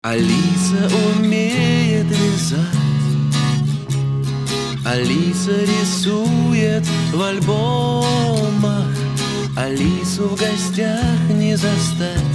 Алиса умеет вязать, Алиса рисует в альбомах, Алису в гостях не застать.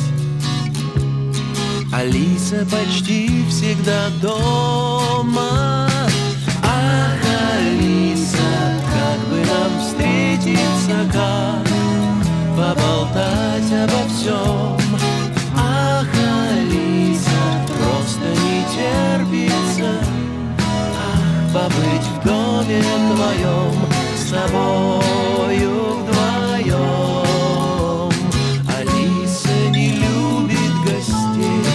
Алиса почти всегда дома. Ах, Алиса, как бы нам встретиться, как поболтать обо всем. Ах, Алиса, просто не терпится побыть в доме твоем с тобою вдвоем. Алиса не любит гостей,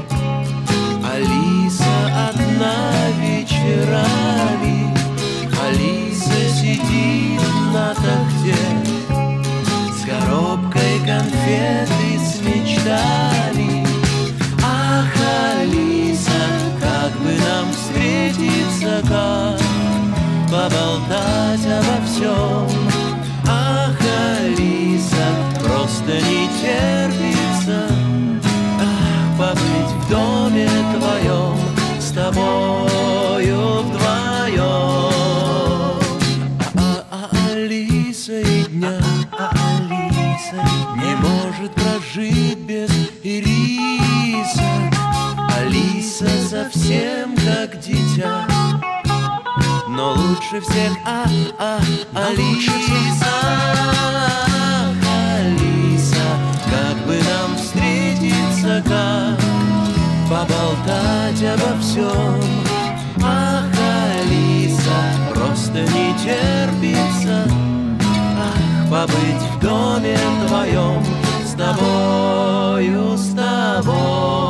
Алиса одна вечерами, Алиса сидит на тахте с коробкой конфет и с мечтами. Ах, Алиса, как бы нам встретиться, как поболтать обо всем. Ах, Алиса, просто не терпится побыть в доме твоем с тобою вдвоем. Алиса и дня, Алиса не может прожить без ириса. Алиса совсем как дитя, но лучше всех Алиса. Алиса, как бы нам встретиться, как поболтать обо всем. Ах, Алиса, просто не терпится побыть в доме твоем с тобою, с тобой.